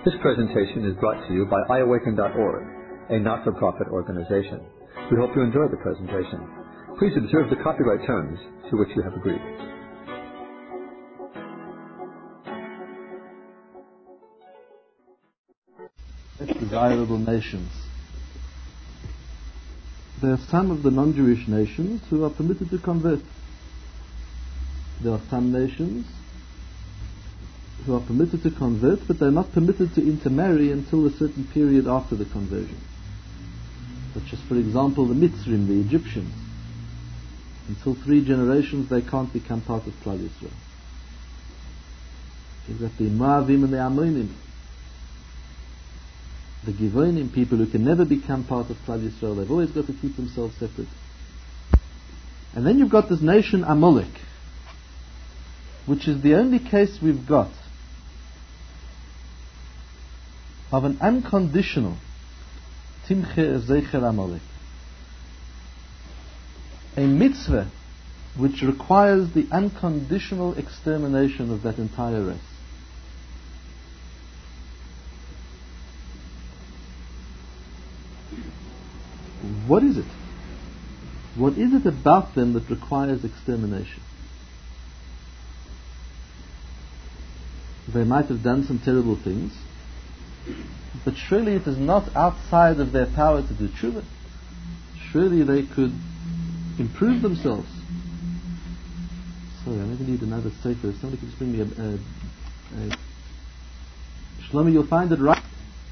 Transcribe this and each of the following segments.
This presentation is brought to you by iAwaken.org, a not-for-profit organization. We hope you enjoy the presentation. Please observe the copyright terms to which you have agreed. Desirable nations. There are some of the non-Jewish nations who are permitted to convert. There are some nations who are permitted to convert, but they're not permitted to intermarry until a certain period after the conversion. Such as, for example, the Mitzrim, the Egyptians. Until 3 generations they can't become part of Klal Yisrael. You've got the Moavim and the Ammonim. The Givonim, people who can never become part of Klal Yisrael, they've always got to keep themselves separate. And then you've got this nation Amalek, which is the only case we've got of an unconditional Timche Zecher Amalek. A mitzvah which requires the unconditional extermination of that entire race. What is it? What is it about them that requires extermination? They might have done some terrible things, but surely it is not outside of their power to do tshuva. Surely they could improve themselves. Sorry, I maybe need another sefer. Somebody could just bring me a Shlomi, you'll find it right.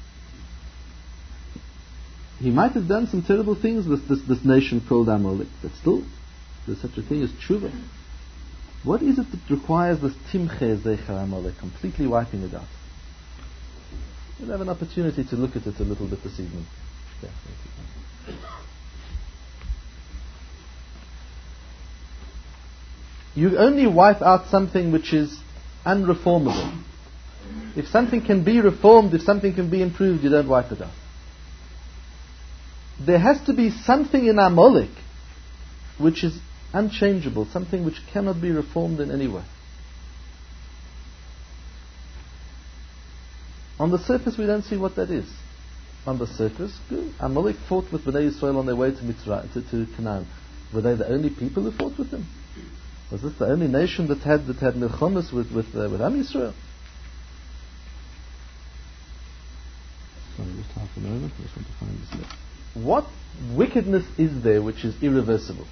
He might have done some terrible things, this nation called Amalek, but still, there's such a thing as tshuva. What is it that requires this Timche Zecher Amalek, completely wiping it out? We'll have an opportunity to look at it a little bit this evening. Okay, thank you. You only wipe out something which is unreformable. If something can be reformed, if something can be improved, you don't wipe it out. There has to be something in Amalek which is unchangeable, something which cannot be reformed in any way. On the surface we don't see what that is. On the surface, good. Amalek fought with Bnei Yisrael on their way to Mitzrayim, to Canaan. Were they the only people who fought with them? Was this the only nation that had milchomas with Am Yisrael? Sorry, just half a moment. I just want to find this list. What wickedness is there which is irreversible?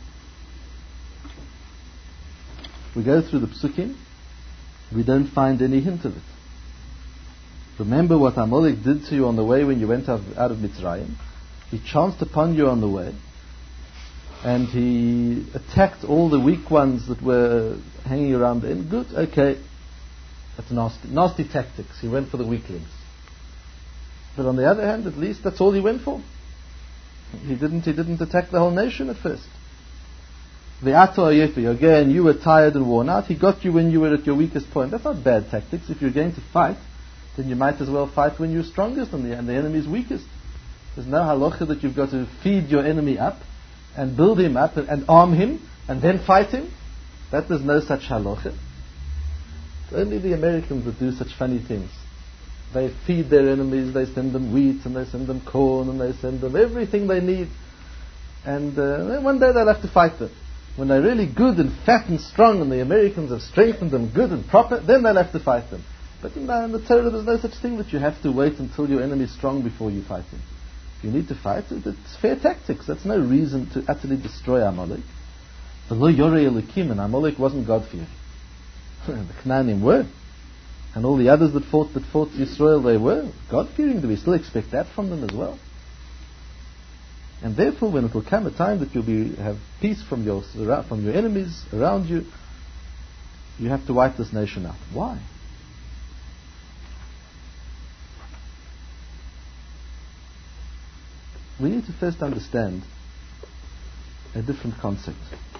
We go through the Psukim, we don't find any hint of it. Remember what Amalek did to you on the way when you went out of Mitzrayim. He chanced upon you on the way, and he attacked all the weak ones that were hanging around there. Good, okay, that's nasty tactics. He went for the weaklings. But on the other hand, at least that's all he went for. He didn't attack the whole nation at first. Again, you were tired and worn out. He got you when you were at your weakest point. That's not bad tactics. If you're going to fight, then you might as well fight when you're strongest and the enemy's weakest. There's no halacha that you've got to feed your enemy up and build him up and arm him and then fight him. There's no such halacha. It's only the Americans that do such funny things. They feed their enemies, they send them wheat and they send them corn and they send them everything they need. And then one day they'll have to fight them. When they're really good and fat and strong and the Americans have strengthened them good and proper, then they'll have to fight them. But in the Torah there's no such thing that you have to wait until your enemy is strong before you fight him. If you need to fight, it's fair tactics. That's no reason to utterly destroy Amalek. The Lo Yorei Elokim, and Amalek wasn't God-fearing. The Canaanim were. And all the others that fought Yisrael, they were God-fearing. Do we still expect that from them as well? And therefore, when it will come a time that you'll have peace from your enemies around you, you have to wipe this nation out. Why? We need to first understand a different concept,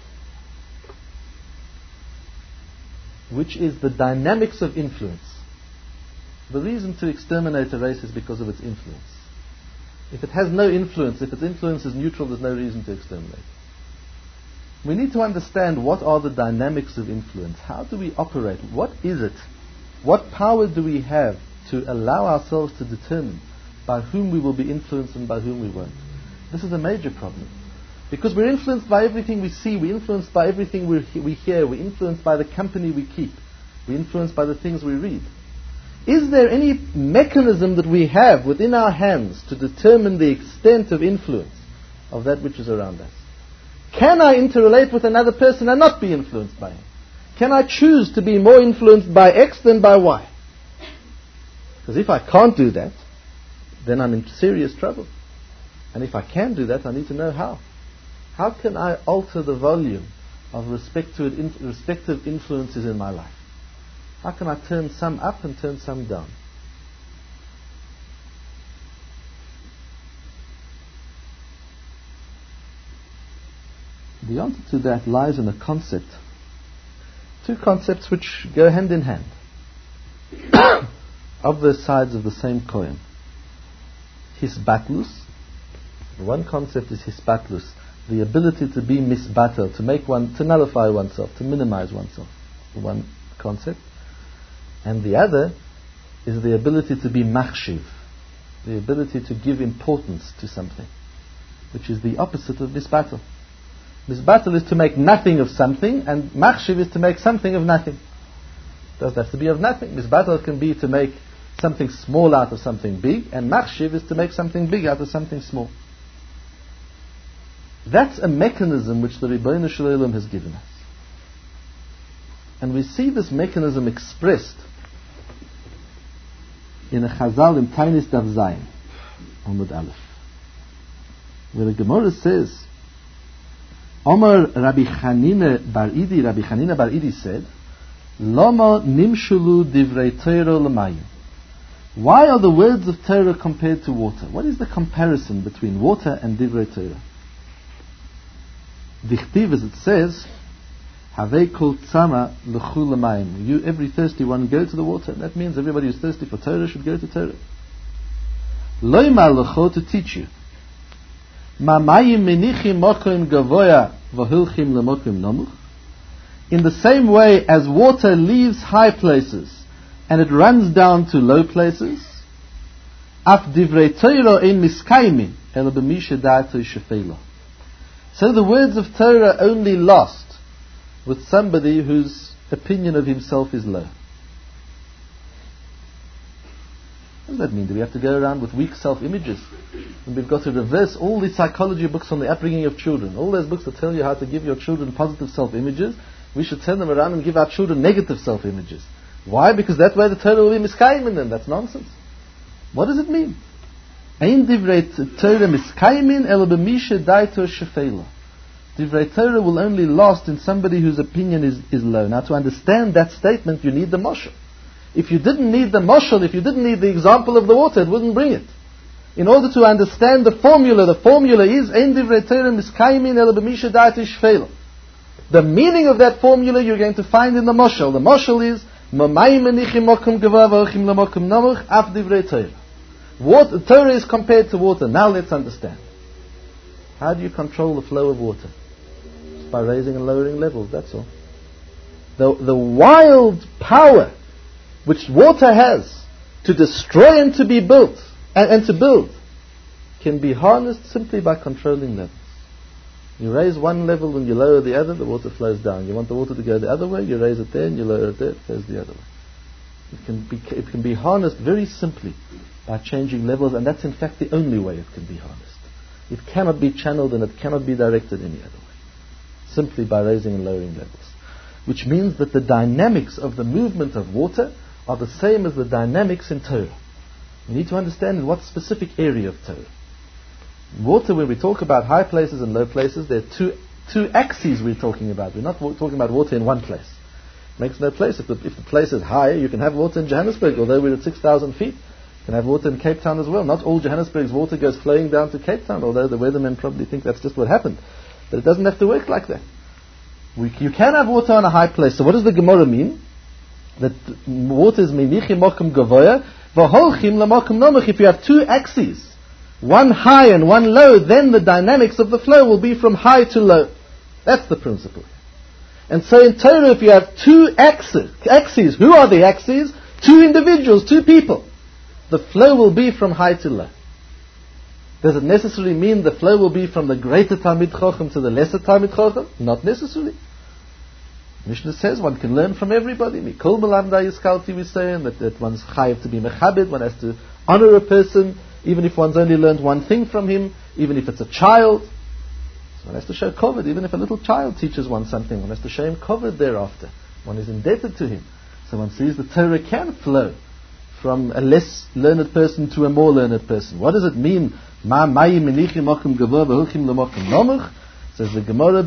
which is the dynamics of influence. The reason to exterminate a race is because of its influence. If it has no influence, if its influence is neutral, there's no reason to exterminate. We need to understand what are the dynamics of influence. How do we operate? What is it? What power do we have to allow ourselves to determine by whom we will be influenced and by whom we won't. This is a major problem. Because we're influenced by everything we see, we're influenced by everything we hear, we're influenced by the company we keep, we're influenced by the things we read. Is there any mechanism that we have within our hands to determine the extent of influence of that which is around us? Can I interrelate with another person and not be influenced by him? Can I choose to be more influenced by X than by Y? Because if I can't do that, then I'm in serious trouble. And if I can do that, I need to know how. How can I alter the volume of respective influences in my life? How can I turn some up and turn some down? The answer to that lies in a concept. Two concepts which go hand in hand. Of the sides of the same coin. Hisbatlus. One concept is hisbatlus, the ability to be misbatel, to nullify oneself, to minimize oneself. One concept. And the other is the ability to be machshiv, the ability to give importance to something, which is the opposite of misbatel. Misbatel is to make nothing of something, and machshiv is to make something of nothing. It doesn't have to be of nothing. Misbatel can be to make something small out of something big, and machshiv is to make something big out of something small. That's a mechanism which the Ribbono Shel Olam has given us. And we see this mechanism expressed in a Chazal in Tainis Daf Zayin, Amud Aleph, where the Gemara says, Omar Rabbi Chanina Bar Idi said, Lama nimshulu divrei Torah l'mayim. Why are the words of Torah compared to water? What is the comparison between water and divrei Torah? Dichtiv, as it says, Havei kol tzama l'chu l'mayim. You, every thirsty one, go to the water. That means everybody who's thirsty for Torah should go to Torah. Loimar l'cho, to teach you. Mamayim menichim mokim gavoya v'hulchim l'mokim nomuch. In the same way as water leaves high places and it runs down to low places, af divrei Torah ein miskaimin ela b'misha da'ato shefela. So the words of Torah only last with somebody whose opinion of himself is low. What does that mean? Do we have to go around with weak self-images? And we've got to reverse all the psychology books on the upbringing of children. All those books that tell you how to give your children positive self-images, we should turn them around and give our children negative self-images. Why? Because that way the Torah will be miskayim in them. That's nonsense. What does it mean? Ein divrei Torah miskayimin ela b'misha daito shefela. Divrei Torah will only last in somebody whose opinion is low. Now, to understand that statement, you need the mashal. If you didn't need the mashal, if you didn't need the example of the water, it wouldn't bring it. In order to understand the formula is Ein divrei Torah miskayimin ela b'misha daito shefela. The meaning of that formula you're going to find in the mashal. The mashal is Mamayim menichim mokum gava v'hulchim l'mokum nomuch af divrei Torah. Water, Torah is compared to water. Now let's understand. How do you control the flow of water? Just by raising and lowering levels, that's all. The wild power which water has to destroy and to be built, and to build, can be harnessed simply by controlling levels. You raise one level and you lower the other, the water flows down. You want the water to go the other way, you raise it there and you lower it there, it flows the other way. It can be harnessed very simply by changing levels, and that's in fact the only way it can be harnessed. It cannot be channeled and it cannot be directed any other way. Simply by raising and lowering levels. Which means that the dynamics of the movement of water are the same as the dynamics in Torah. You need to understand in what specific area of Torah. Water, when we talk about high places and low places, there are two axes we're talking about. We're not talking about water in one place. It makes no place. If the place is high, you can have water in Johannesburg, although we're at 6,000 feet. You can have water in Cape Town as well. Not all Johannesburg's water goes flowing down to Cape Town, although the weathermen probably think that's just what happened. But it doesn't have to work like that. You can have water on a high place. So what does the Gemara mean? That water is menichim mokum gavoya v'holchim l'mokum nomuch. If you have two axes, one high and one low, then the dynamics of the flow will be from high to low. That's the principle. And so in Torah, if you have two axes, who are the axes? Two individuals, two people. the flow will be from high to low. Does it necessarily mean the flow will be from the greater Talmid Chacham to the lesser Talmid Chacham? Not necessarily. Mishnah says one can learn from everybody. Mikol Melamdai Yiskalti, we say, and that one's chayav to be mechabed, one has to honor a person, even if one's only learned one thing from him, even if it's a child. So one has to show kavod, even if a little child teaches one something, one has to show him kavod thereafter. One is indebted to him. So one sees the Torah can flow from a less learned person to a more learned person. What does it mean? Says the Gemara,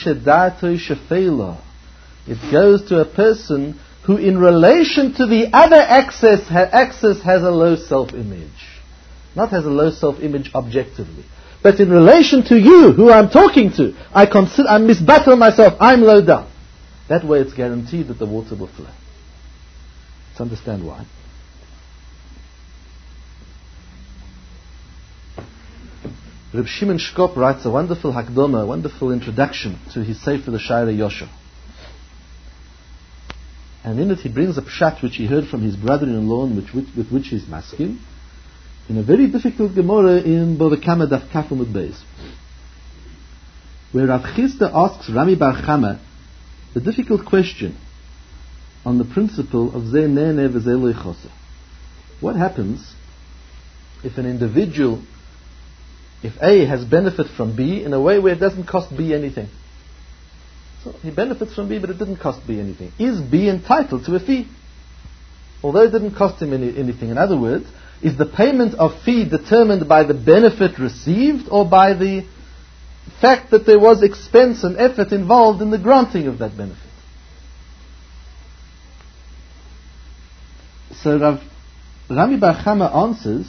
it goes to a person who in relation to the other axis has a low self-image. Not has a low self-image objectively. But in relation to you, who I'm talking to, I misbattle myself, I'm low down. That way it's guaranteed that the water will flow. Let's understand why. Reb Shimon Shkop writes a wonderful Hakdama, a wonderful introduction to his Sefer the Shaira Yosha. And in it he brings a pshat which he heard from his brother-in-law, with which he's masking, in a very difficult Gemara in Bava Kama Daf Kaf Amud Beis, where Rav Chisda asks Rami Bar Chama the difficult question on the principle of Zeh Nene V'Zeh Lo Yichosa. What happens if an individual, if A has benefit from B in a way where it doesn't cost B anything? So he benefits from B, but it didn't cost B anything. Is B entitled to a fee? Although it didn't cost him anything. In other words, is the payment of fee determined by the benefit received or by the fact that there was expense and effort involved in the granting of that benefit? So Rami Bar Chama answers,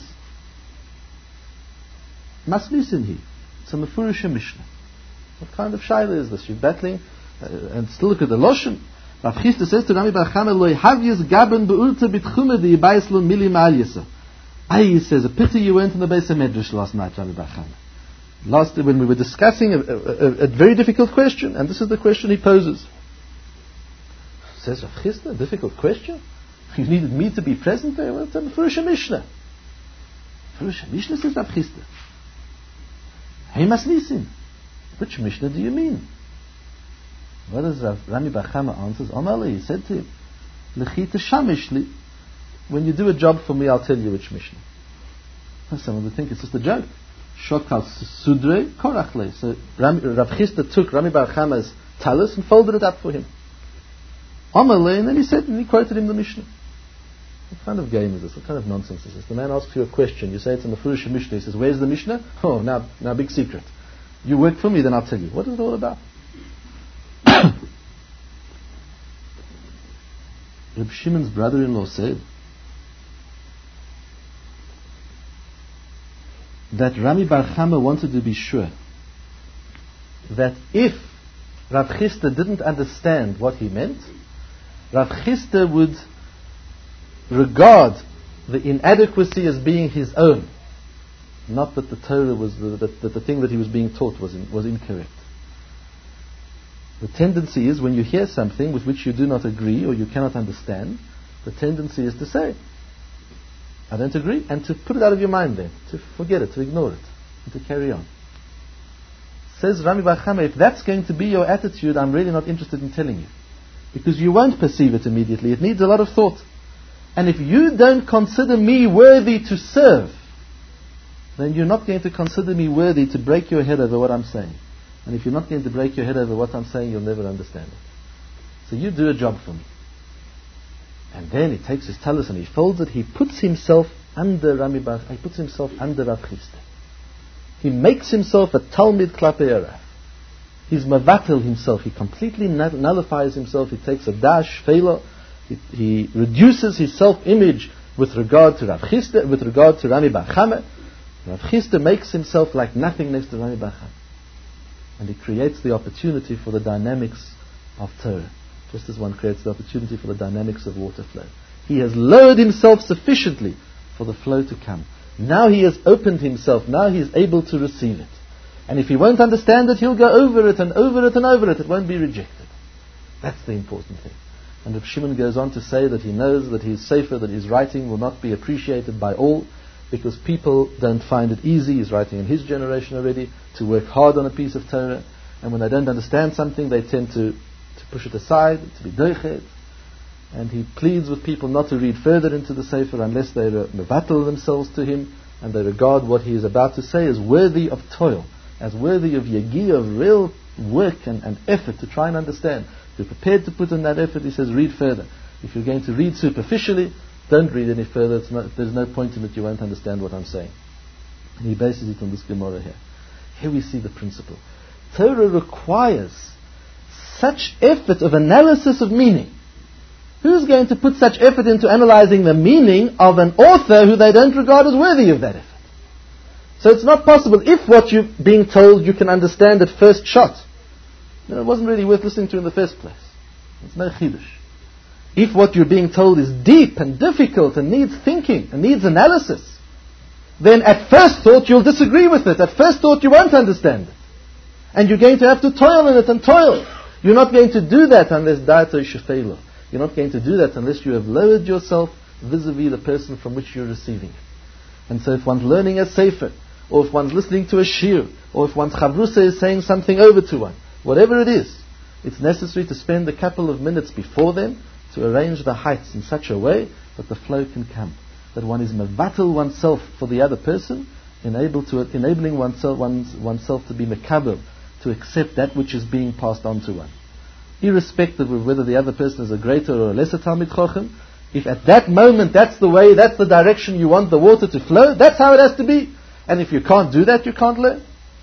Maslisin hi. It's a Mefurish Mishnah. What kind of shaila is this? You're battling, and still look at the Loshen. Rav Chisda says to Rami Bar Chama, Lo yihavyes gaben be'urta bitchume de yibayis lo mili ma'al yisa. He says, a pity you weren't in the Beis HaMedrash last night, Rami Bar Chama. When we were discussing a very difficult question, and this is the question he poses. Says Rav Chisda, a difficult question? You needed me to be present there? Well, it's a Mefurish Mishnah. Mefurish Mishnah, says Rav Chisda. Hey Masnisin, which Mishnah do you mean? What does Rami Bar Chama answers? Omali, he said to him, Lechita Shamishli, when you do a job for me, I'll tell you which Mishnah. Someone would think it's just a joke. Shokal Sudre Korachle. So Rav Chisda took Rami Bar Chama's talus and folded it up for him. Omali, and then he said, and he quoted him the Mishnah. What kind of game is this? What kind of nonsense is this? The man asks you a question. You say it's in the Mefurish Mishnah. He says, where's the Mishnah? Oh, now big secret. You work for me, then I'll tell you. What is it all about? Reb Shimon's brother-in-law said that Rami Bar Chama wanted to be sure that if Rav Chisda didn't understand what he meant, Rav Chisda would regard the inadequacy as being his own, not that the Torah was that the thing that he was being taught was incorrect. The tendency is, when you hear something with which you do not agree or you cannot understand, the tendency is to say, I don't agree, and to put it out of your mind then, to forget it, to ignore it, and to carry on. Says Rami Bar Chama, if that's going to be your attitude, I'm really not interested in telling you. Because you won't perceive it immediately. It needs a lot of thought. And if you don't consider me worthy to serve, then you're not going to consider me worthy to break your head over what I'm saying. And if you're not going to break your head over what I'm saying, you'll never understand it. So you do a job for me. And then he takes his talus and he folds it. He puts himself under Rav Chisda. He makes himself a Talmid Klapei Arav. He's mavatel himself. He completely nullifies himself. He takes a dash, failure. He reduces his self-image with regard to Rav Chisda, with regard to Rami Bar Chama. Rav Chisda makes himself like nothing next to Rami Bar Chama. And he creates the opportunity for the dynamics of Torah, just as one creates the opportunity for the dynamics of water flow. He has lowered himself sufficiently for the flow to come. Now he has opened himself. Now he is able to receive it. And if he won't understand it, he'll go over it and over it and over it. It won't be rejected. That's the important thing. And Reb Shimon goes on to say that he knows that his sefer that he's writing will not be appreciated by all, because people don't find it easy, he's writing in his generation already, to work hard on a piece of Torah, and when they don't understand something they tend to push it aside, to be doichet. And he pleads with people not to read further into the sefer unless they mevatel themselves to him, and they regard what he is about to say as worthy of toil, as worthy of yagi, of real work and effort to try and understand. If you're prepared to put in that effort, he says, read further. If you're going to read superficially, don't read any further. There's no point in it. You won't understand what I'm saying. And he bases it on this Gemara here. Here we see the principle. Torah requires such effort of analysis of meaning. Who's going to put such effort into analyzing the meaning of an author who they don't regard as worthy of that effort? So it's not possible. If what you're being told you can understand at first shot, then it wasn't really worth listening to in the first place. It's no chidush. If what you're being told is deep and difficult and needs thinking and needs analysis, then at first thought you'll disagree with it. At first thought you won't understand it. And you're going to have to toil in it and toil. You're not going to do that unless da'ato shefelo. You're not going to do that unless you have lowered yourself vis-a-vis the person from which you're receiving it. And so if one's learning a sefer, or if one's listening to a shir, or if one's chavrusa is saying something over to one, whatever it is, it's necessary to spend a couple of minutes before them to arrange the heights in such a way that the flow can come. That one is mevatel oneself for the other person, enabling oneself to be mekabel, to accept that which is being passed on to one. Irrespective of whether the other person is a greater or a lesser Talmid Chacham, if at that moment that's the way, that's the direction you want the water to flow, that's how it has to be. And if you can't do that, you can't learn.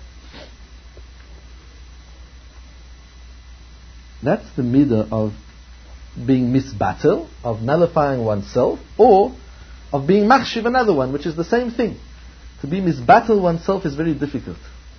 That's the midah of being misbatel, of nullifying oneself, or of being machshiv another one, which is the same thing. To be misbatel oneself is very difficult.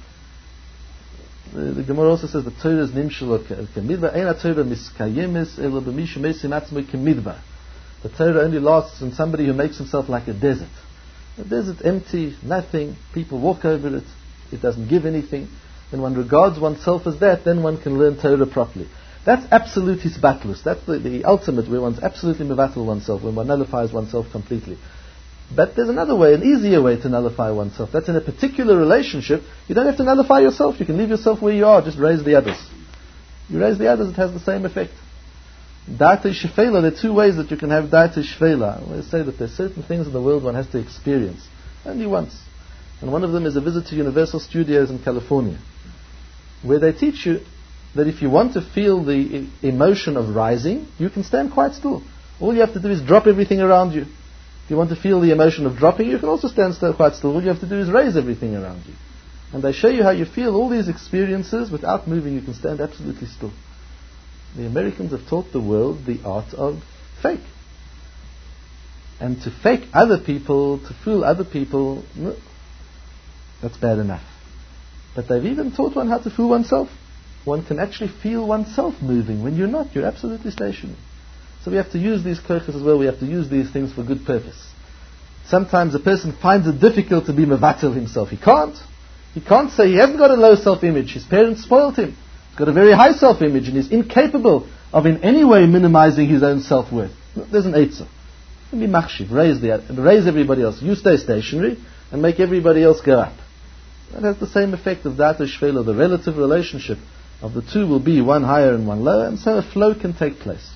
The Gemara also says the Torah is nimshalo kemidva, eina Torah miskayemes elo b'mishu mesim atzmo kemidva. The Torah only lasts in somebody who makes himself like a desert. A desert empty, nothing, people walk over it, it doesn't give anything. When one regards oneself as that, then one can learn Torah properly. That's absolute hisbatlus. That's the ultimate, where one's absolutely mevatel oneself, when one nullifies oneself completely. But there's another way, an easier way to nullify oneself. That's in a particular relationship. You don't have to nullify yourself. You can leave yourself where you are. Just raise the others. You raise the others, it has the same effect. Da'at shefela, there are two ways that you can have da'at shefela. I always say that there are certain things in the world one has to experience. Only once. And one of them is a visit to Universal Studios in California, where they teach you that if you want to feel the emotion of rising, you can stand quite still. All you have to do is drop everything around you. If you want to feel the emotion of dropping, you can also stand quite still. All you have to do is raise everything around you. And they show you how you feel all these experiences without moving. You can stand absolutely still. The Americans have taught the world the art of fake. And to fake other people, to fool other people, no, that's bad enough. But they've even taught one how to fool oneself. One can actually feel oneself moving when you're not. You're absolutely stationary. So we have to use these kochas as well. We have to use these things for good purpose. Sometimes a person finds it difficult to be mevatel himself. He can't. He can't say he hasn't got a low self-image. His parents spoiled him. He's got a very high self-image and is incapable of in any way minimizing his own self-worth. There's an eitzah. Be machshiv. Raise everybody else. You stay stationary and make everybody else go up. That has the same effect of da'at shefela. The relative relationship of the two will be one higher and one lower, and so a flow can take place.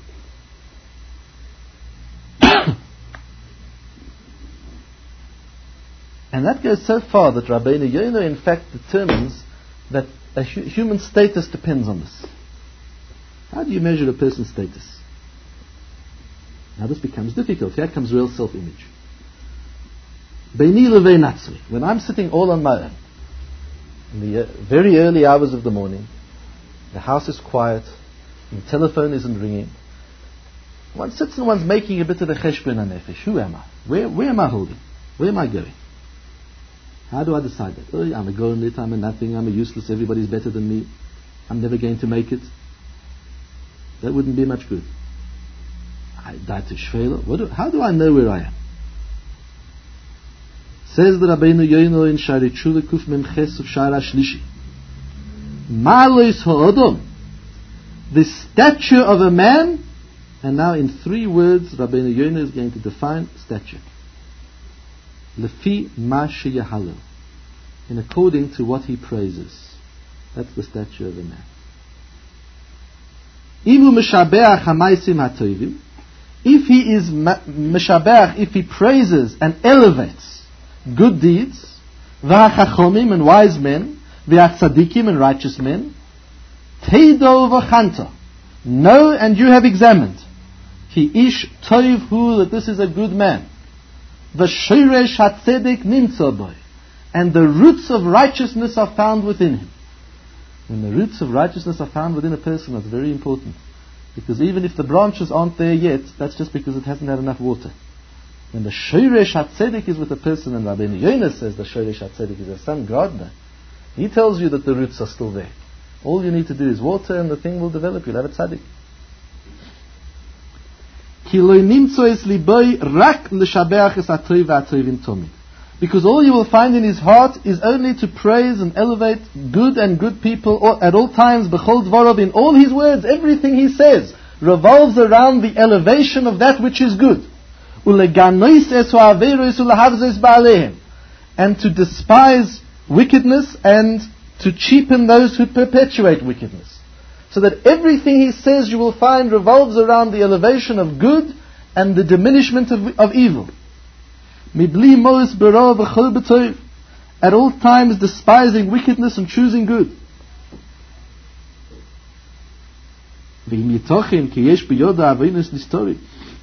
And that goes so far that Rabbeinu Yonah in fact determines that a human status depends on this. How do you measure a person's status? Now this becomes difficult. Here comes real self-image. Beini levei natzri. When I'm sitting all on my own, in the very early hours of the morning, the house is quiet, the telephone isn't ringing, one sits and one's making a bit of a cheshbon hanefesh. Who am I? Where am I holding? Where am I going? How do I decide that? Oh, I'm a gonet, I'm a nothing, I'm a useless, everybody's better than me, I'm never going to make it. That wouldn't be much good. How do I know where I am? Says the Rabbeinu Yonah in Shari Tshuva Kuf Mem Ches of Shara Shlishi. Ma'alois ha'odom, the stature of a man And now in 3 words, Rabbeinu Yonah is going to define stature. Lefi ma sheyahalel, in according to what he praises. That's the stature of a man. Ivu meshabeach hamaisim hatovim, if he is meshabeach, if he praises and elevates good deeds, v'hachachomim and wise men, v'hatzadikim and righteous men, teido v'chanta, know and you have examined, ki ish toiv hu, that this is a good man, v'shoresh hatzedek nimtza boy, and the roots of righteousness are found within him. When the roots of righteousness are found within a person, that's very important. Because even if the branches aren't there yet, that's just because it hasn't had enough water. When the Shoresh HaTzedek is with a person, and Rabbeinu Yonah says the Shoresh HaTzedek is a son gardener, he tells you that the roots are still there. All you need to do is water and the thing will develop. You'll have a tzaddik. Ki lo nimtzo es liboi rak l'shabeach es hatoiv v'hatoivim tomid. Because all you will find in his heart is only to praise and elevate good and good people at all times, b'chol dvarav, in all his words, everything he says revolves around the elevation of that which is good. Uleganois es ha'averos ulehavzos ba'alehem, and to despise wickedness and to cheapen those who perpetuate wickedness. So that everything he says you will find revolves around the elevation of good and the diminishment of evil. Mibli mois bera v'chol b'toiv, at all times despising wickedness and choosing good. V'im yitochim ki yesh biyoda avinus nistori,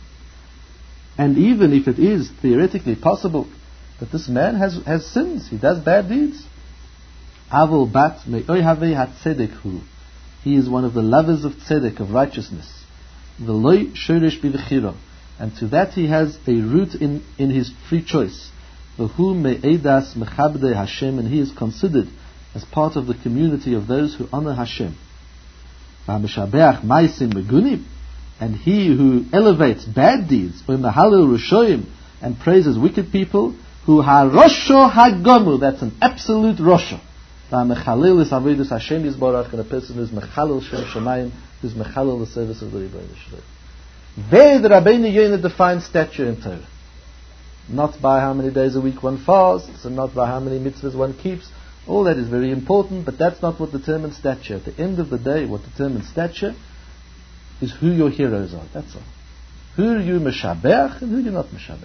and even if it is theoretically possible that this man has sins, he does bad deeds, avol bat me'oi havei hatzedek hu, he is one of the lovers of tzedek, of righteousness, v'loi shoresh b'v'chira, and to that he has a root in his free choice. V'hu me'edas mechabdei Hashem, and he is considered as part of the community of those who honor Hashem. V'hameshabeach maisim megunim, and he who elevates bad deeds, u'mehalel rushoim, and praises wicked people, who harosho hagomu, that's an absolute rosho. V'hamechalel is avidus Hashem yisborach, and a person who is mechalel shem shemayim, who is mechalel the service of the Rebbeinu Shalom. There the Rabbeinu Yonah defines stature in Torah. Not by how many days a week one fasts, and not by how many mitzvahs one keeps. All that is very important, but that's not what determines stature. At the end of the day, what determines stature is who your heroes are. That's all. Who are you meshabeach and who are you not meshabeach.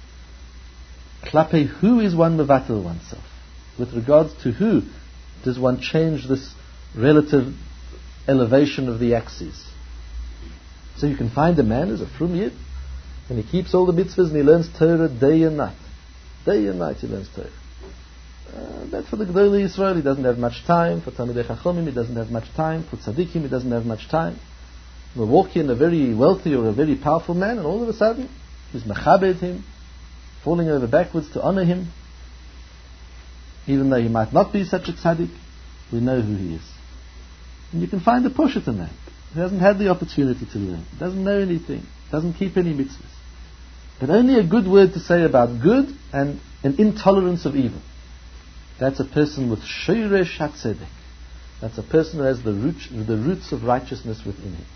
Klape, who is one mevatel oneself? With regards to who does one change this relative elevation of the axes? So you can find a man who's a frum yid, and he keeps all the mitzvahs and he learns Torah day and night. Day and night he learns Torah. That for the Gedolei Yisrael, he doesn't have much time. For Talmidei Chachomim, he doesn't have much time. For Tzadikim, he doesn't have much time. We'll walk in a very wealthy or a very powerful man, and all of a sudden, he's mechabed him, falling over backwards to honor him. Even though he might not be such a tzaddik, we know who he is. And you can find a poshet man who hasn't had the opportunity to learn, doesn't know anything, doesn't keep any mitzvahs, but only a good word to say about good and an intolerance of evil. That's a person with shoresh hatzedek. That's a person who has the roots of righteousness within him.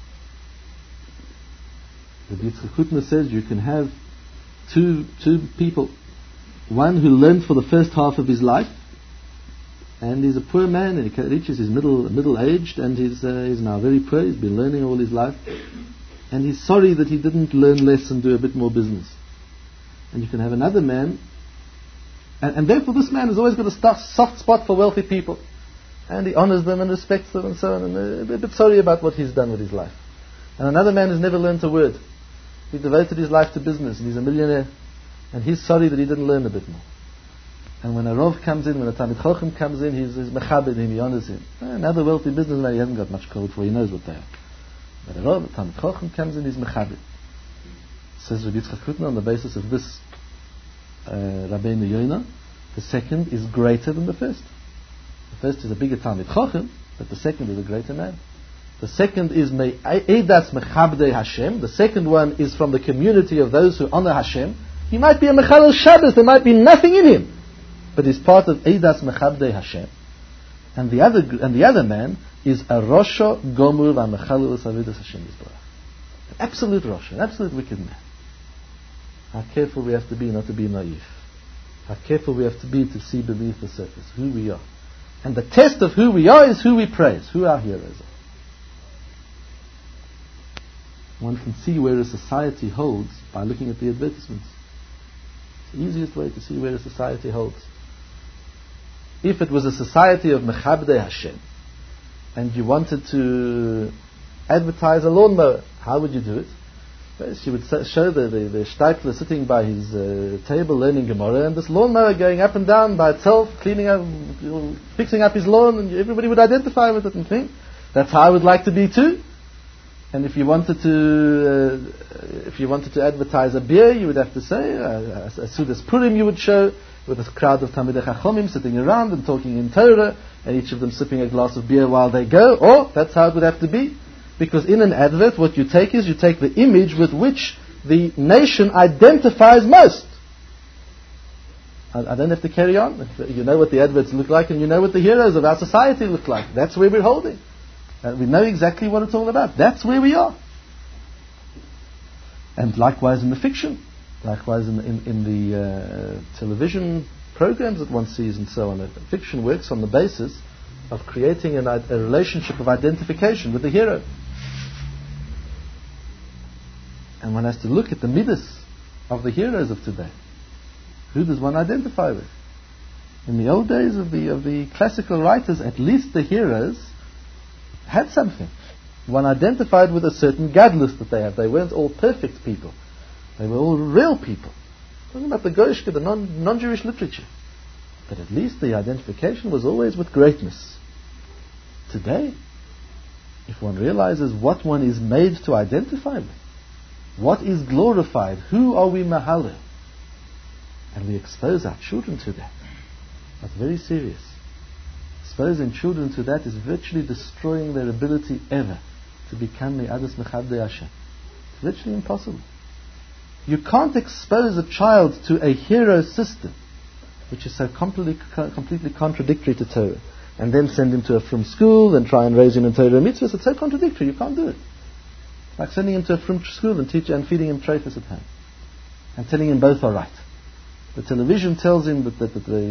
The Yitzchak Hutner says you can have two people, one who learned for the first half of his life, and he's a poor man, and he reaches his middle-aged, and he's now very poor. He's been learning all his life, and he's sorry that he didn't learn less and do a bit more business. And you can have another man, and therefore this man has always got a soft spot for wealthy people, and he honors them and respects them and so on, and a bit sorry about what he's done with his life. And another man has never learnt a word. He devoted his life to business, and he's a millionaire, and he's sorry that he didn't learn a bit more. And when a Rov comes in, when a Talmid Chochem comes in, he's mechabed him, he honors him. Another wealthy businessman, he hasn't got much code for, he knows what they are. But a Rov, a Talmid Chochem comes in, he's mechabed. Says Rabbi Yitzchak Hutner, on the basis of this Rabbeinu Yonah, the second is greater than the first. The first is a bigger Talmid Chochem, but the second is a greater man. The second is Eidas Mechabdei Hashem. The second one is from the community of those who honor Hashem. He might be a Mechalel Shabbos, there might be nothing in him, but he's part of Eidas Mechabdei Hashem. And the other man is a Rosho Gomur VaMechalel Savidas Hashem Yisborach. An absolute Rasha, an absolute wicked man. How careful we have to be not to be naive. How careful we have to be to see beneath the surface who we are. And the test of who we are is who we praise, who our heroes are. One can see where a society holds by looking at the advertisements. It's the easiest way to see where a society holds. If it was a society of Mechabdei Hashem, and you wanted to advertise a lawnmower, how would you do it? First, you would show the Steipler sitting by his table learning Gemara, and this lawnmower going up and down by itself, cleaning up, fixing up his lawn, and everybody would identify with it and think, that's how I would like to be too. And if you wanted to advertise a beer, you would have to say, as soon as Purim you would show, with a crowd of Talmidei Chachomim sitting around and talking in Torah, and each of them sipping a glass of beer while they go. Or, that's how it would have to be. Because in an advert, what you take is, you take the image with which the nation identifies most. I don't have to carry on. You know what the adverts look like, and you know what the heroes of our society look like. That's where we're holding. We know exactly what it's all about. That's where we are. And likewise in the fiction. Likewise in the television programs that one sees and so on. Fiction works on the basis of creating a relationship of identification with the hero. And one has to look at the midas of the heroes of today. Who does one identify with? In the old days of the classical writers, at least the heroes had something. One identified with a certain gadlus that they had. They weren't all perfect people. They were all real people. Talking about the Goyishke, the non-Jewish literature. But at least the identification was always with greatness. Today, if one realizes what one is made to identify with, what is glorified, who are we mahaleh, and we expose our children to that, that's very serious. Exposing children to that is virtually destroying their ability ever to become Me'adas Mechabdei Hashem. It's virtually impossible. You can't expose a child to a hero system which is so completely contradictory to Torah, and then send him to a frum school and try and raise him in Torah mitzvahs. It's so contradictory, you can't do it. It's like sending him to a frum school and feeding him treifas at home and telling him both are right. The television tells him that the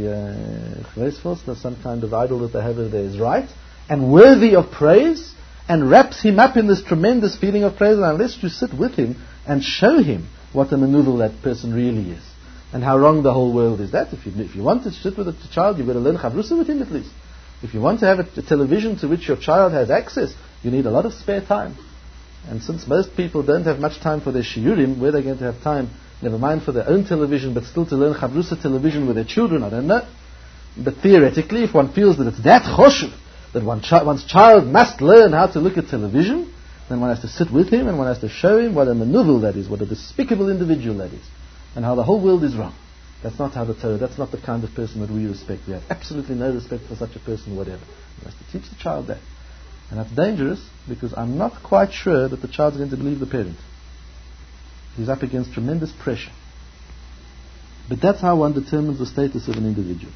some kind of idol that they have over there is right and worthy of praise, and wraps him up in this tremendous feeling of praise, and unless you sit with him and show him what a maneuver that person really is and how wrong the whole world is. That if you want to sit with a child, you've got to learn chavrusa with him at least. If you want to have a television to which your child has access, you need a lot of spare time. And since most people don't have much time for their shiurim, where they're going to have time, never mind for their own television, but still to learn chavrusa television with their children, I don't know. But theoretically, if one feels that it's that choshev, that one's child must learn how to look at television, then one has to sit with him and one has to show him what a maneuver that is, what a despicable individual that is, and how the whole world is wrong. That's not how the Torah, that's not the kind of person that we respect. We have absolutely no respect for such a person, whatever. One has to teach the child that. And that's dangerous, because I'm not quite sure that the child's going to believe the parent. He's up against tremendous pressure. But that's how one determines the status of an individual.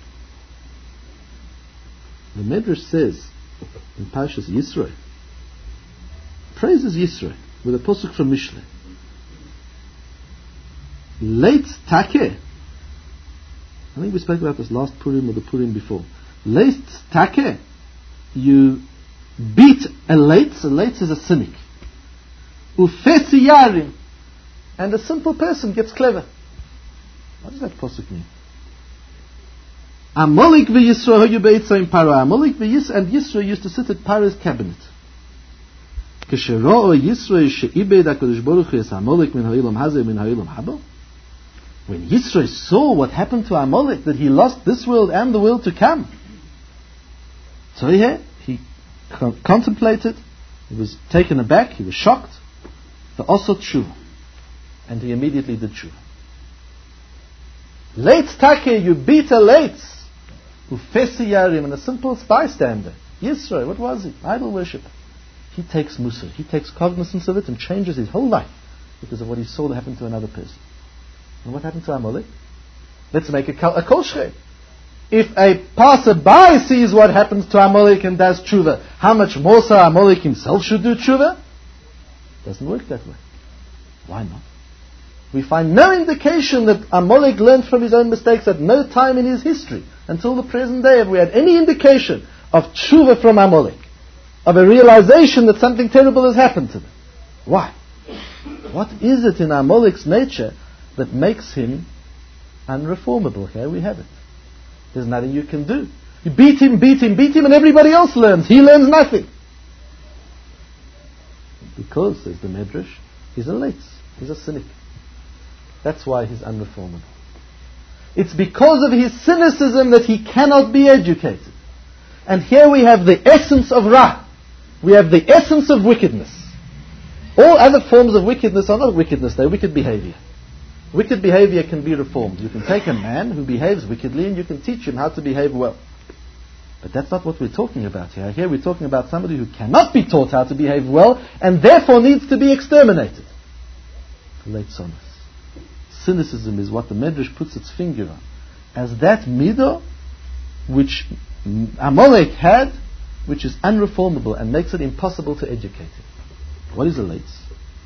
The Medrash says in Parshas Yisro, praises Yisro with a posuk from Mishle. Late take. I think we spoke about this last Purim or the Purim before. Late take, you beat a late is a cynic. Ufesi yarim, and a simple person gets clever. What does that posuk mean? Amalek v'Yisro hu beitza in Paro. Amalek and Yisro used to sit at Paro's cabinet. K'shero'o Yisro she'ibed HaKadosh Baruch Hu es Amalek min ha'ilam hazeh min ha'ilam haba. When Yisro saw what happened to Amalek, that he lost this world and the world to come, so he contemplated, he was taken aback, he was shocked, the osot tshuva, and he immediately did tshuva. Late take, you beat a late. Ufesi yarim, and a simple bystander. Yisro, what was he? Idol worshipper. He takes Musa, he takes cognizance of it and changes his whole life because of what he saw that happened to another person. And what happened to Amalek? Let's make a kol shrei. If a passerby sees what happens to Amalek and does tshuva, how much more so Amalek himself should do tshuva? Doesn't work that way. Why not? We find no indication that Amalek learned from his own mistakes at no time in his history. Until the present day, have we had any indication of tshuva from Amalek, of a realization that something terrible has happened to them? Why? What is it in Amalek's nature that makes him unreformable? Here we have it. There's nothing you can do. You beat him, and everybody else learns. He learns nothing. Because, says the Medrash, he's a Leitz. He's a cynic. That's why he's unreformable. It's because of his cynicism that he cannot be educated. And here we have the essence of Ra. We have the essence of wickedness. All other forms of wickedness are not wickedness, they're wicked behavior. Wicked behavior can be reformed. You can take a man who behaves wickedly and you can teach him how to behave well. But that's not what we're talking about here. Here we're talking about somebody who cannot be taught how to behave well and therefore needs to be exterminated. Late Sonos. Cynicism is what the Medrash puts its finger on as that midah which Amalek had, which is unreformable and makes it impossible to educate him. What is a Leitz?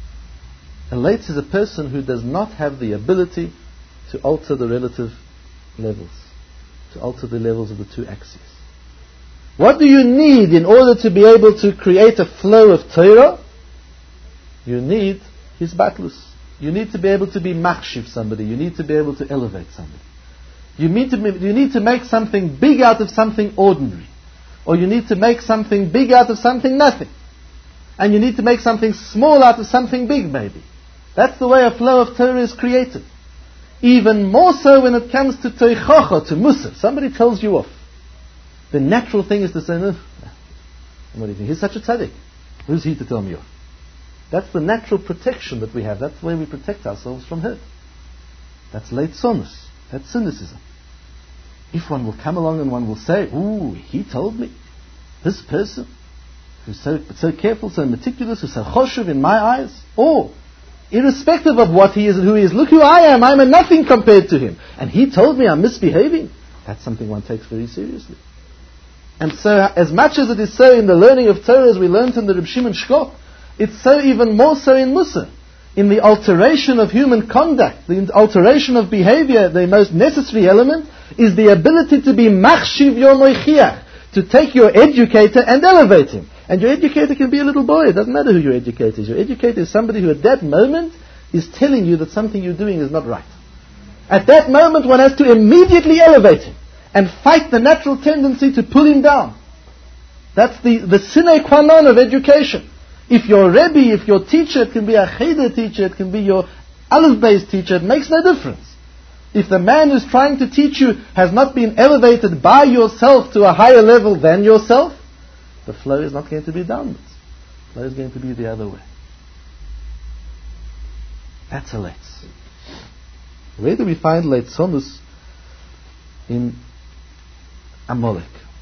A Leitz is a person who does not have the ability to alter the relative levels, to alter the levels of the two axes. What do you need in order to be able to create a flow of Torah? You need his batlus. You need to be able to be machshiv somebody. You need to be able to elevate somebody. You need to make something big out of something ordinary. Or you need to make something big out of something nothing. And you need to make something small out of something big, maybe. That's the way a flow of Torah is created. Even more so when it comes to Teichacha, to Musar. Somebody tells you off. The natural thing is to say, no, what do you think? He's such a tzaddik. Who's he to tell me off? That's the natural protection that we have. That's the way we protect ourselves from hurt. That's late sonus. That's cynicism. If one will come along and one will say, ooh, he told me, this person, who's so careful, so meticulous, who's so choshev in my eyes, or irrespective of what he is and who he is, look who I am, I'm a nothing compared to him. And he told me I'm misbehaving. That's something one takes very seriously. And so, as much as it is so in the learning of Torah as we learned in the Reb Shimon Shkop, it's so even more so in Musar. In the alteration of human conduct, the alteration of behavior, the most necessary element is the ability to be machshiv your moichiach, to take your educator and elevate him. And your educator can be a little boy. It doesn't matter who your educator is. Your educator is somebody who at that moment is telling you that something you're doing is not right. At that moment one has to immediately elevate him and fight the natural tendency to pull him down. That's the sine qua non of education. If your Rebbe, if your teacher, it can be a Cheder teacher, it can be your Aleph-based teacher, it makes no difference. If the man who's trying to teach you has not been elevated by yourself to a higher level than yourself, the flow is not going to be downwards. The flow is going to be the other way. That's a Leitz. Where do we find Leitzonus in Amalek?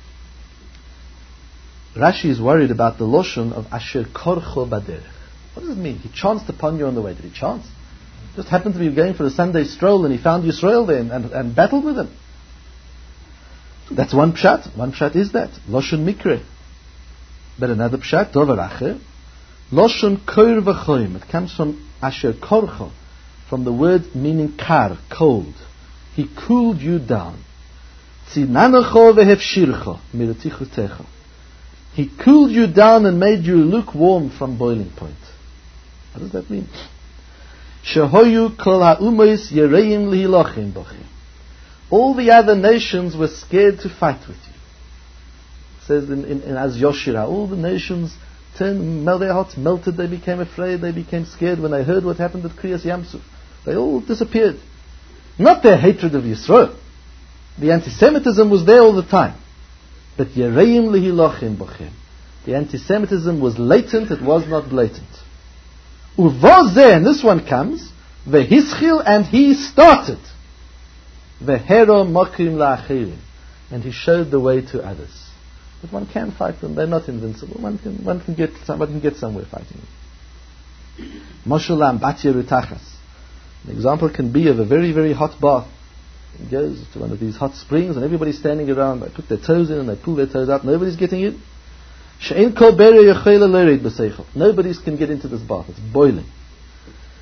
Rashi is worried about the loshon of Asher Korcho Baderech. What does it mean? He chanced upon you on the way. Did he chance? Just happened to be going for a Sunday stroll and he found Yisrael there and battled with him. That's one pshat. One pshat is that. Loshon Mikre. But another pshat, Dover Acher, Loshon Koir V'choim. It comes from Asher Korcho, from the word meaning kar, cold. He cooled you down. Tzinanecho v'hefshircho miratichutecho. He cooled you down and made you lukewarm from boiling point. What does that mean? Shehoyu kol ha'umois yereim lihilachim bochem. All the other nations were scared to fight with you. It says in Az Yoshira, all the nations turned, their hearts melted, they became afraid, they became scared when they heard what happened at Kriyas Yamsuf. They all disappeared. Not their hatred of Yisrael. The anti-Semitism was there all the time. But Yereim lihilachim bochem. The anti-Semitism was latent, it was not blatant. Uvozeh, and this one comes, vehischil, and he started. Vehero mokrim la'achirim, and he showed the way to others. But one can fight them; they're not invincible. One can get somewhere fighting them. Moshel ambatya rutachas. An example can be of a very, very hot bath. He goes to one of these hot springs and everybody's standing around. They put their toes in and they pull their toes out. Nobody's getting in. Nobody can get into this bath. It's boiling.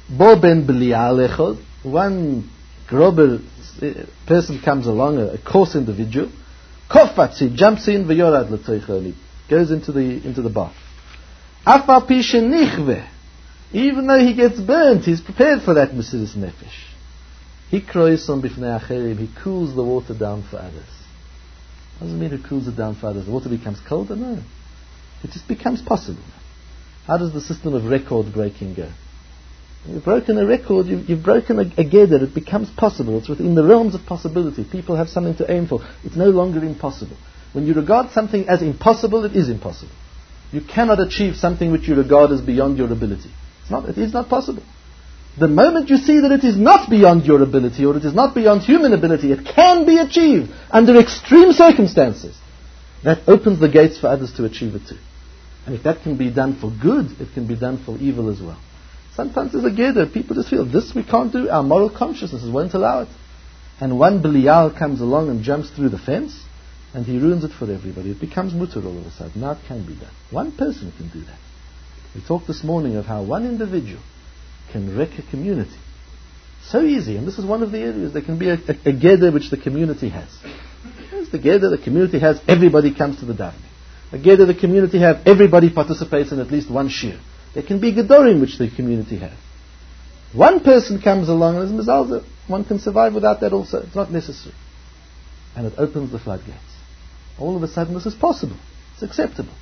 Bo ben Belial echod, one grober person comes along, a coarse individual. Kofatz, he jumps in, v'yorad l'toich, goes into the bath. Afal pi shenichve, even though he gets burnt, he's prepared for that Mesiris Nefesh. He kroisom b'fnei acherim, he cools the water down for others. What does it mean he cools it down for others? The water becomes colder? No. It just becomes possible. How does the system of record breaking go? You've broken a record, you've broken a geder, it becomes possible. It's within the realms of possibility. People have something to aim for. It's no longer impossible. When you regard something as impossible, it is impossible. You cannot achieve something which you regard as beyond your ability. It is not possible. The moment you see that it is not beyond your ability, or it is not beyond human ability, it can be achieved under extreme circumstances, that opens the gates for others to achieve it too. And if that can be done for good, it can be done for evil as well. Sometimes there's a geder, people just feel, this we can't do, our moral consciousnesses won't allow it. And one Belial comes along and jumps through the fence, and he ruins it for everybody. It becomes mutter all of a sudden. Now it can be done. One person can do that. We talked this morning of how one individual can wreck a community. So easy, and this is one of the areas. There can be a geder which the community has. There's the geder the community has, everybody comes to the davening. A geder the community have, everybody participates in at least one shir. There can be gedorim which the community has. One person comes along and is mizalza. One can survive without that also. It's not necessary. And it opens the floodgates. All of a sudden this is possible. It's acceptable.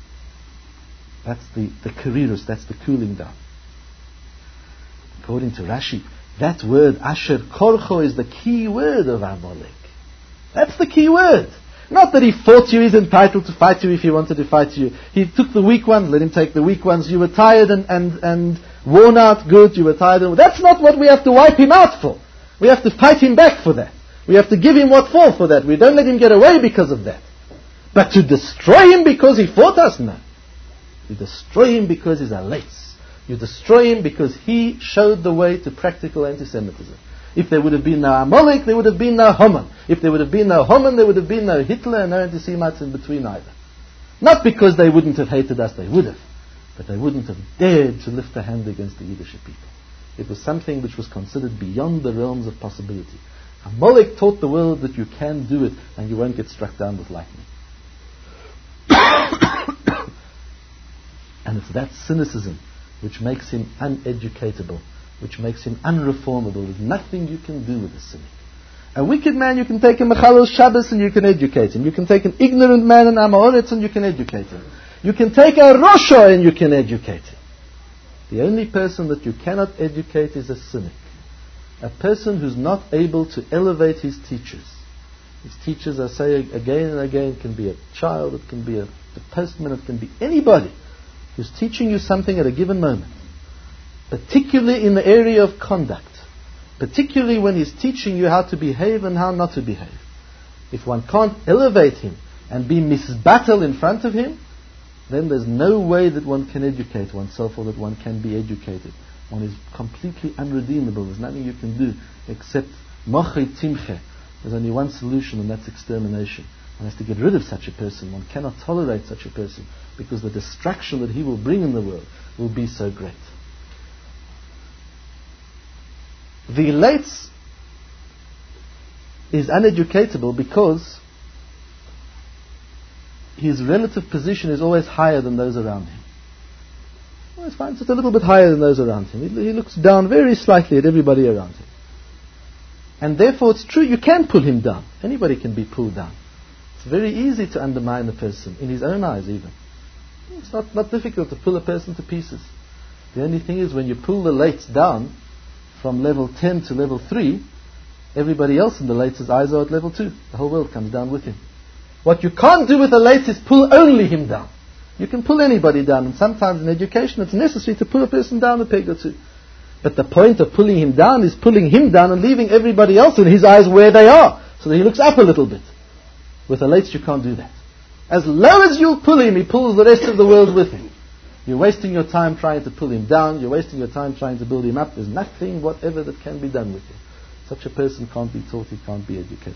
That's the karirus, that's the cooling down. According to Rashi, that word asher korcho is the key word of Amalek. That's the key word. Not that he fought you, he's entitled to fight you if he wanted to fight you. He took the weak ones, let him take the weak ones. You were tired and worn out, good, you were tired. That's not what we have to wipe him out for. We have to fight him back for that. We have to give him what for that. We don't let him get away because of that. But to destroy him because he fought us? No. You destroy him because he's a lates. You destroy him because he showed the way to practical anti-Semitism. If there would have been no Amalek, there would have been no Haman. If there would have been no Haman, there would have been no Hitler and no anti-Semites in between either. Not because they wouldn't have hated us, they would have. But they wouldn't have dared to lift a hand against the Yiddish people. It was something which was considered beyond the realms of possibility. Amalek taught the world that you can do it and you won't get struck down with lightning. And it's that cynicism which makes him uneducatable, which makes him unreformable. There's nothing you can do with a cynic. A wicked man, you can take a Mechalel Shabbos and you can educate him. You can take an ignorant man in Amoritz and you can educate him. You can take a Rosha and you can educate him. The only person that you cannot educate is a cynic. A person who's not able to elevate his teachers. His teachers, I say again and again, can be a child, it can be a postman, it can be anybody who's teaching you something at a given moment. Particularly in the area of conduct. Particularly when he's teaching you how to behave and how not to behave. If one can't elevate him and be misbattle in front of him, then there's no way that one can educate oneself or that one can be educated. One is completely unredeemable. There's nothing you can do except moche timche. There's only one solution, and that's extermination. One has to get rid of such a person. One cannot tolerate such a person because the destruction that he will bring in the world will be so great. The lates is uneducatable because his relative position is always higher than those around him. Always finds just a little bit higher than those around him. He looks down very slightly at everybody around him. And therefore it's true, you can pull him down. Anybody can be pulled down. It's very easy to undermine a person, in his own eyes even. It's not difficult to pull a person to pieces. The only thing is when you pull the lates down from level 10 to level 3, everybody else in the lates' eyes are at level 2. The whole world comes down with him. What you can't do with the lates is pull only him down. You can pull anybody down, and sometimes in education it's necessary to pull a person down a peg or two. But the point of pulling him down is pulling him down and leaving everybody else in his eyes where they are, so that he looks up a little bit. With the lates you can't do that. As low as you'll pull him, he pulls the rest of the world with him. You're wasting your time trying to pull him down, you're wasting your time trying to build him up. There's nothing whatever that can be done with him. Such a person can't be taught, he can't be educated.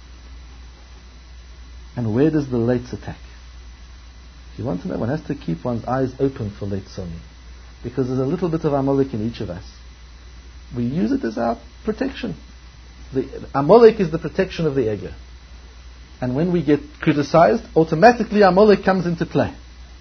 And where does the lates attack? If you want to know, one has to keep one's eyes open for late Soni. Because there's a little bit of Amalek in each of us. We use it as our protection. The Amalek is the protection of the ego. And when we get criticized, automatically Amalek comes into play.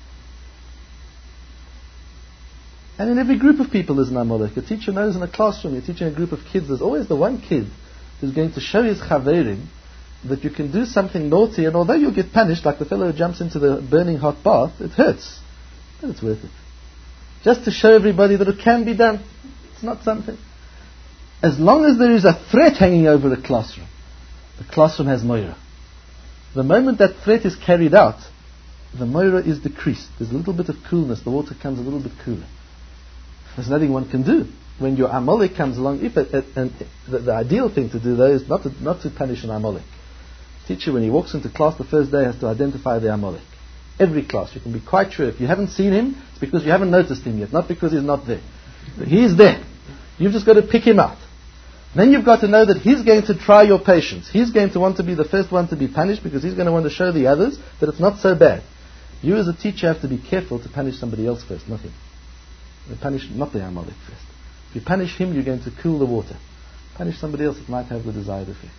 And in every group of people there's an Amalek. A teacher knows in a classroom, you're teaching a group of kids, there's always the one kid who's going to show his chaverim that you can do something naughty, and although you'll get punished, like the fellow who jumps into the burning hot bath, it hurts. But it's worth it. Just to show everybody that it can be done. It's not something. As long as there is a threat hanging over the classroom has moira. The moment that threat is carried out, the moira is decreased. There's a little bit of coolness. The water comes a little bit cooler. There's nothing one can do. When your Amalek comes along, the ideal thing to do though is not to punish an Amalek. Teacher, when he walks into class the first day, has to identify the Amalek. Every class, you can be quite sure. If you haven't seen him, it's because you haven't noticed him yet, not because he's not there. He's there. You've just got to pick him out. Then you've got to know that he's going to try your patience. He's going to want to be the first one to be punished because he's going to want to show the others that it's not so bad. You as a teacher have to be careful to punish somebody else first, not him. You punish not the Amalek first. If you punish him, you're going to cool the water. Punish somebody else, it might have the desired effect.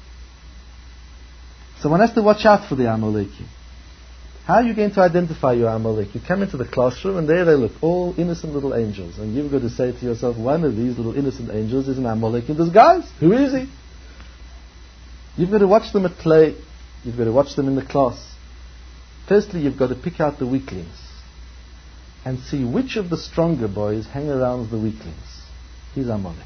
So one has to watch out for the Amaleki. How are you going to identify your Amalek? You come into the classroom and there they look, all innocent little angels. And you've got to say to yourself, one of these little innocent angels is an Amalek in disguise. Who is he? You've got to watch them at play. You've got to watch them in the class. Firstly, you've got to pick out the weaklings and see which of the stronger boys hang around the weaklings. He's Amalek.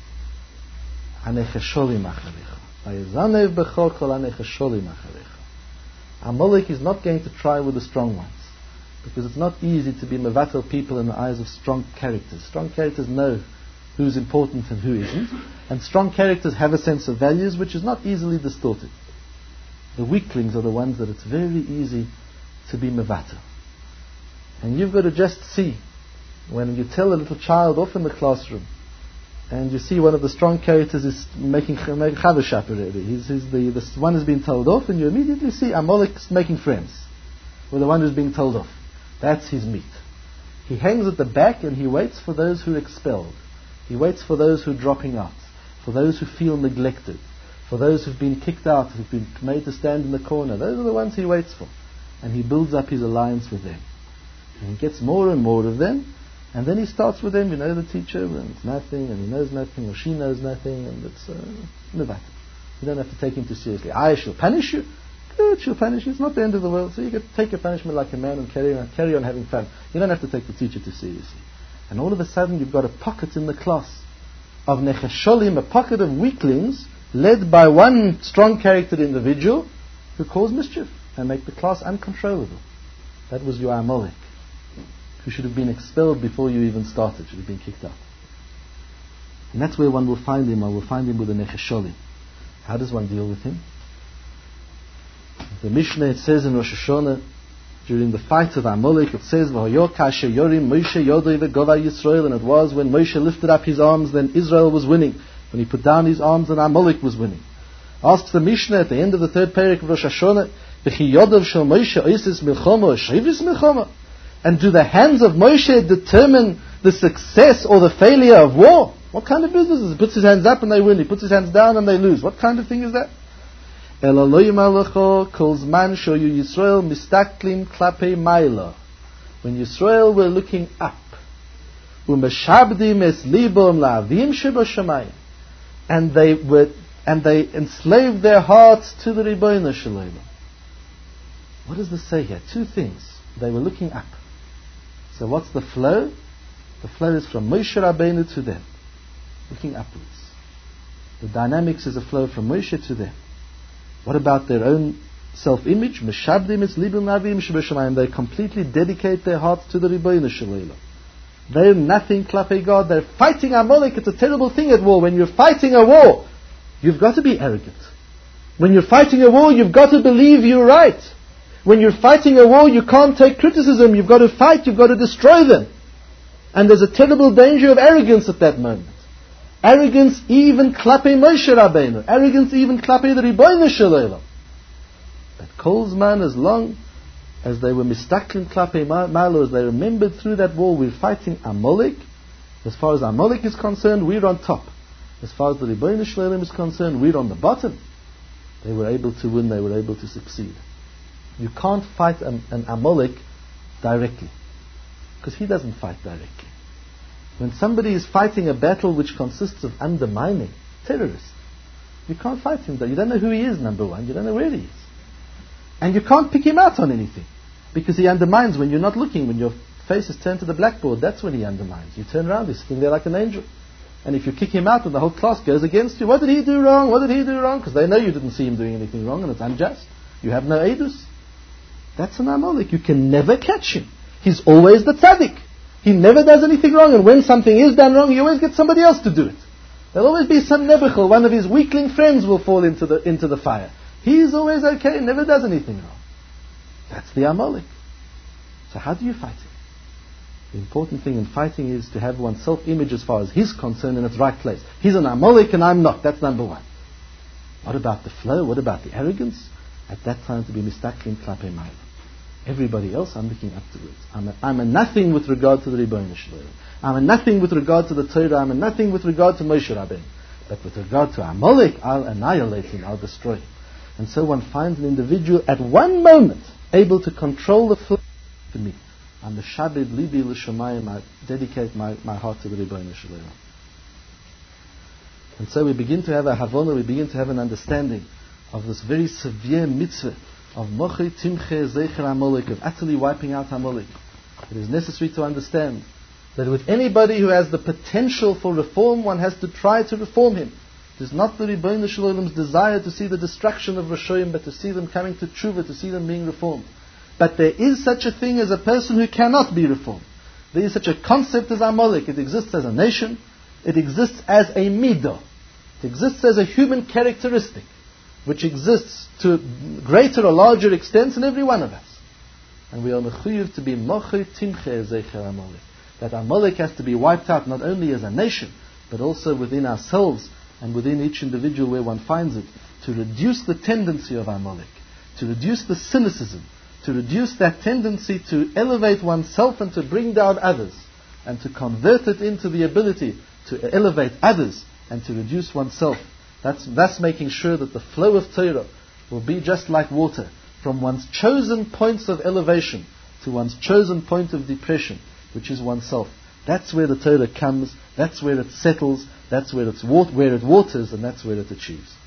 Amalek is not going to try with the strong ones, because it's not easy to be mevatel people in the eyes of strong characters. Strong characters know who's important and who isn't, and strong characters have a sense of values which is not easily distorted. The weaklings are the ones that it's very easy to be mevatel. And you've got to just see, when you tell a little child off in the classroom, and you see one of the strong characters is making chavashap already. The one who's been told off, and you immediately see Amalek's making friends with the one who's being told off. That's his meat. He hangs at the back and he waits for those who are expelled. He waits for those who are dropping out, for those who feel neglected, for those who've been kicked out, who've been made to stand in the corner. Those are the ones he waits for. And he builds up his alliance with them. And he gets more and more of them. And then he starts with them, you know the teacher, and it's nothing, and he knows nothing, or she knows nothing, and it's nevatel. You don't have to take him too seriously. She'll punish you. Good, she'll punish you. It's not the end of the world. So you can take your punishment like a man and carry on having fun. You don't have to take the teacher too seriously. And all of a sudden you've got a pocket in the class of nechasholim, a pocket of weaklings, led by one strong character individual who cause mischief and make the class uncontrollable. That was your Amalek, who should have been expelled before you even started, should have been kicked out. And that's where one will find him. One will find him with the nechasholim. How does one deal with him? The Mishnah, it says in Rosh Hashanah, during the fight of Amalek, it says, "V'hoyo kasher yorim Moshe yodei v'gova Yisrael," and it was when Moshe lifted up his arms, then Israel was winning. When he put down his arms, then Amalek was winning. Asks the Mishnah at the end of the third parak of Rosh Hashanah, "V'chi yodav shel Moshe oisis milchama or shevis milchama?" And do the hands of Moshe determine the success or the failure of war? What kind of business is it? He puts his hands up and they win. He puts his hands down and they lose. What kind of thing is that? When Yisrael were looking up, and they enslaved their hearts to the Ribono Shel Olam. What does this say here? Two things. They were looking up. So what's the flow? The flow is from Moshe Rabbeinu to them, looking upwards. The dynamics is a flow from Moshe to them. What about their own self-image? They completely dedicate their hearts to the Ribono Shel Olam. They're nothing klape God. They're fighting Amalek. It's a terrible thing at war. When you're fighting a war, you've got to be arrogant. When you're fighting a war, you've got to believe you're right. When you're fighting a war, you can't take criticism. You've got to fight. You've got to destroy them. And there's a terrible danger of arrogance at that moment. Arrogance even klape Moshe Rabbeinu. Arrogance even klape the Ribono Shel Olam. But Kol Zman, as long as they were mistaken klape Malo, as they remembered through that war, we're fighting Amalek, As far as Amalek is concerned, we're on top. As far as the Ribono Shel Olam is concerned, we're on the bottom. They were able to win, they were able to succeed. You can't fight an Amalek directly, because he doesn't fight directly. When somebody is fighting a battle which consists of undermining, terrorists, you can't fight him. You don't know who he is, number one. You don't know where he is. And you can't pick him out on anything, because he undermines when you're not looking, when your face is turned to the blackboard. That's when he undermines. You turn around, he's sitting there like an angel. And if you kick him out and the whole class goes against you, what did he do wrong? What did he do wrong? Because they know you didn't see him doing anything wrong and it's unjust. You have no edus. That's an Amalek. You can never catch him. He's always the tzaddik. He never does anything wrong, and when something is done wrong, you always get somebody else to do it. There'll always be some Nebuchadnezzar, one of his weakling friends will fall into the fire. He's always okay, never does anything wrong. That's the Amalek. So how do you fight him? The important thing in fighting is to have one's self-image as far as he's concerned in its right place. He's an Amalek and I'm not. That's number one. What about the flow? What about the arrogance? At that time to be mistaklin klape ma'ala. Everybody else I'm looking up towards. I'm a nothing with regard to the Ribono Shel Olam. I'm a nothing with regard to the Torah. I'm a nothing with regard to Moshe Rabbeinu. But with regard to Amalek, I'll annihilate him. I'll destroy him. And so one finds an individual at one moment able to control the flow to me. I'm the Shabbat Libi L'Shamayim. I dedicate my heart to the Ribono Shel Olam. And so we begin to have a Havana, we begin to have an understanding of this very severe mitzvah of Mochi Timche Zecher Amalek, of utterly wiping out Amalek. It is necessary to understand that with anybody who has the potential for reform, one has to try to reform him. It is not the Ribono Shel Olam's desire to see the destruction of Rishoyim, but to see them coming to tshuva, to see them being reformed. But there is such a thing as a person who cannot be reformed. There is such a concept as Amalek. It exists as a nation. It exists as a midah. It exists as a human characteristic, which exists to greater or larger extents in every one of us. And we are mechuyev to be mochi timche zecher Amalek. That Amalek has to be wiped out not only as a nation, but also within ourselves and within each individual where one finds it, to reduce the tendency of Amalek, to reduce the cynicism, to reduce that tendency to elevate oneself and to bring down others, and to convert it into the ability to elevate others and to reduce oneself. That's making sure that the flow of Torah will be just like water, from one's chosen points of elevation to one's chosen point of depression, which is oneself. That's where the Torah comes, that's where it settles, that's where it waters, and that's where it achieves.